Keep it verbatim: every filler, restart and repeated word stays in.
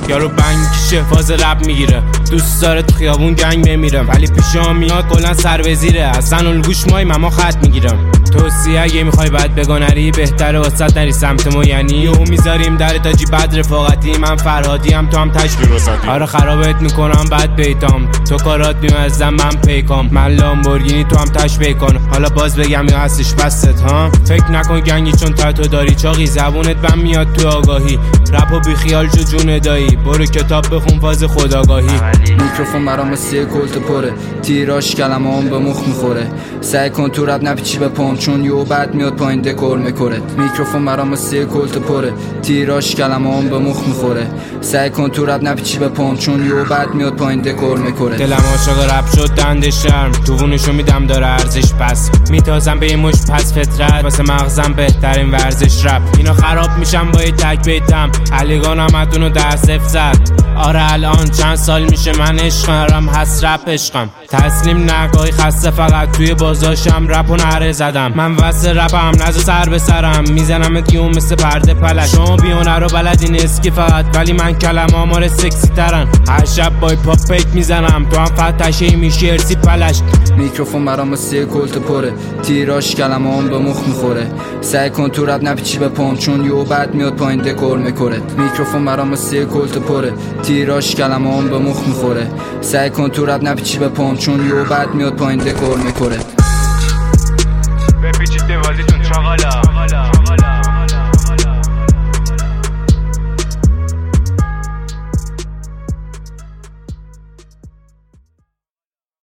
یارو بنگ کشه فاز رپ میگیره، دوست داره تو خیابون گنگ بمیرم، ولی پیشام میاد کلا سر وزیره، اصلا الگوش مای ماما خط میگیرم. توصیه اگه میخوای بد بگنری بهتره واسط نری سمت ما، یعنی یهو میذاریم در تاجی بد رفاقتی، من فرهادی هم تو هم تشبیه وسطی. آره خرابت میکنم بد بیتام، تو کارات میمزدم من پیکام، من لامبورگینی تو هم تشبیه کن، حالا باز بگم یا هستش بست ها. فکر نکن گنگی چون تاتو داری چاقی، زبونت بم میاد تو آگاهی، رپ و بی خیال جو جون دایی، برو کتاب بخون فاز خودآگاهی. میکروفون برام سی کلت پره، تیراش کلمه‌ام به مخ میخوره، سعی کن تو رپ نپیچی به پام چون یو بعد میاد پایین دکور میکرت. میکروفون برام سی کلت پره، تیراش کلمه‌ام به مخ میخوره، سعی کن تو رپ نپیچی به پام چون یو بعد میاد پایین دکور میکرت. دلم عاشق رپ شد دنده شرم، تو وونشو میدم داره ارزش، پس میتازم به این مش پس فطرت، واسه مغزم بهترین ورزش رپ. اینا خراب میشم با یه تک بیتم، علیگان همتونو در صفر زد. آره الان چند سال میشه من عشقم هست رپ عشقم، تسلیم نگاهی خسته فقط توی بازاشم رپ و نره زدم، من واسه رپم نزو سر به سرم، میزنم دیون مثل پرده پلش. شما بیونه رو بلدین اسکی فقط، ولی من کلم آمار سکسی ترن، هر شب بای پاپ پیک میزنم، تو هم فتشه میشی ارسی پلش. میکروفون برام سی کلت پره، تیراش کلمه‌ام به مخ میخوره، سعی کن تو رپ نپیچی به پام چون یو بعد میاد پایین دکور میکرت. میکروفون برام سی کلت پره، تیراش کلمه‌ام به مخ میخوره، سعی کن تو رپ نپیچی به پام چون یو بعد میاد پایین دکور میکرت.